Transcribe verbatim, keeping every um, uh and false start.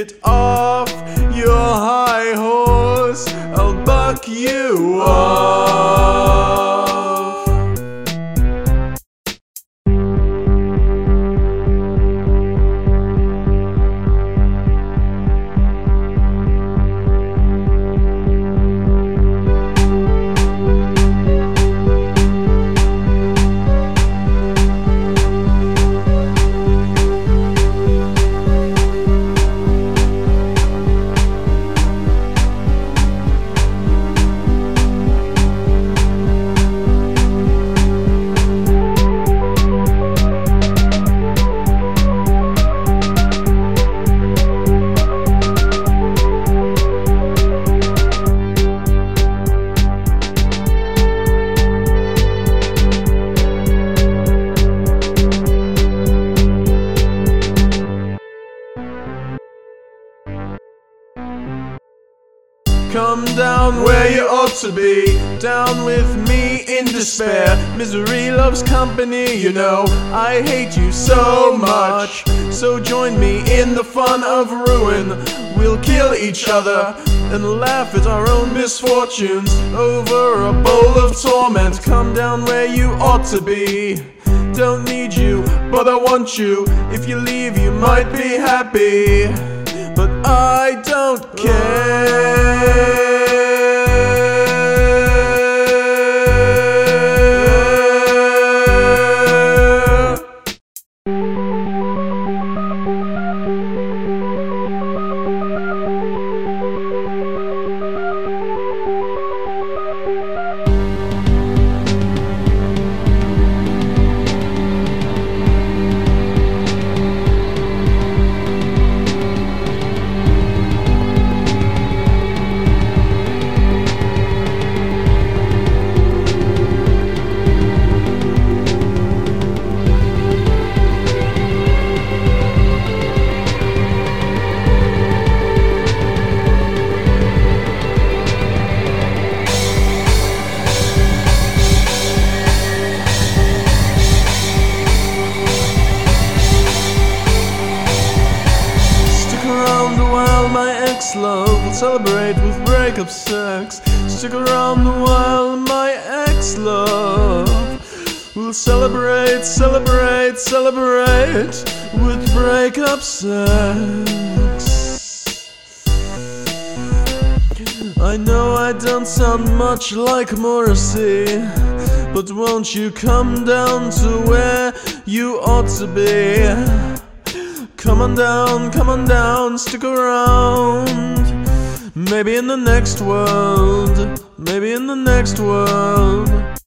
Get off your high horse, I'll buck you off. Come down where you ought to be, down with me in despair. Misery loves company, you know, I hate you so much. So join me in the fun of ruin. We'll kill each other and laugh at our own misfortunes over a bowl of torment. Come down where you ought to be. Don't need you, but I want you. If you leave, you might be happy, but I don't care. Love will celebrate with breakup sex. Stick around while my ex-love will celebrate, celebrate, celebrate with breakup sex. I know I don't sound much like Morrissey, but won't you come down to where you ought to be? Come on down, come on down, stick around. Maybe in the next world, maybe in the next world.